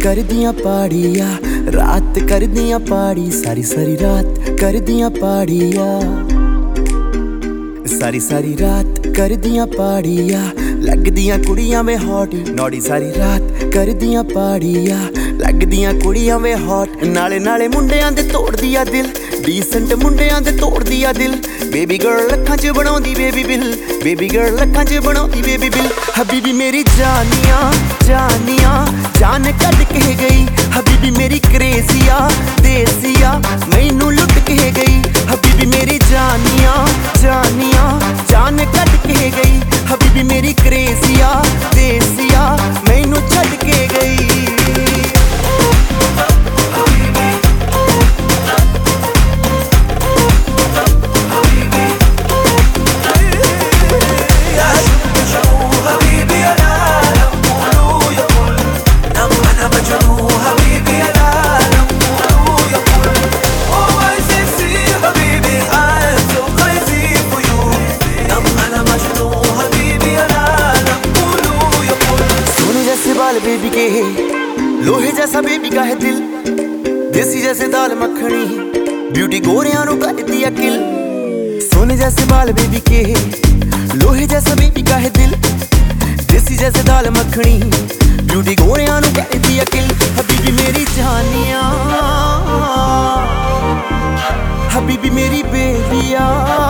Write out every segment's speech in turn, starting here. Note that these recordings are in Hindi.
कर दियां पाड़िया, रात कर दियां पाड़ी, सारी सारी रात कर दियां पाड़िया, सारी सारी रात कर दियां पाड़िया, लग दियां कुड़ियां में हॉट नौड़ी, सारी रात कर दियां पाड़िया, लग दियां कुड़ियां में हॉट, नाले नाले मुंडियां दे तोड़ दिया दिल, डीसेंट मुंडियां दे तोड़ दिया दिल, बेबी गर्ल लखां च बनाउंदी बेबी बिल, बेबी गर्ल लखां च बनाउंदी बेबी बिल, हबीबी मेरी जानिया जानिया जान कट के गई, हबीबी मेरी क्रेजिया देसिया मैनू लुट के गई, हबीबी मेरी जानिया जानिया जान कट के गई, हबीबी मेरी क्रेजिया देसिया मैनू छड़ के गई। बेबी के लोहे जैसा बेबी का है दिल, देसी जैसे दाल मखनी ब्यूटी गोरियां नु करती अकिल, सोने जैसे बाल बेबी के लोहे जैसा बेबी का है दिल, देसी जैसे दाल मखनी ब्यूटी गोरियां नु करती अकिल, हबीबी मेरी जानिया हबीबी मेरी बेबिया,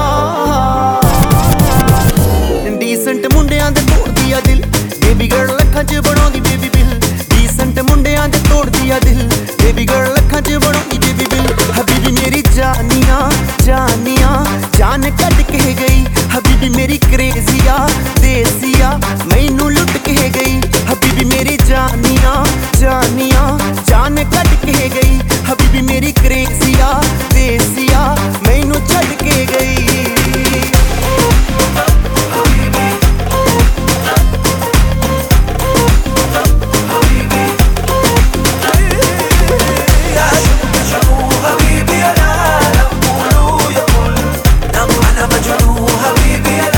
डीसेंट मुंडियां दे तोड़ दिया दिल, बेबी गर्ल लखां च बनाउंदी बेबी बिल, डीसेंट मुंडियां दे तोड़ दिया दिल, बेबी गर्ल लखां च बनाउंदी बेबी बिल, हबीबी मेरी जानिया जानिया जान कट के गई, हबीबी मेरी क्रेजिया देसिया मैनू लुट के गई, हबीबी मेरी जानिया जानिया जान कट के गई, हबीबी मेरी क्रेजिया देसिया मैनू छड़ के गई। حبيبي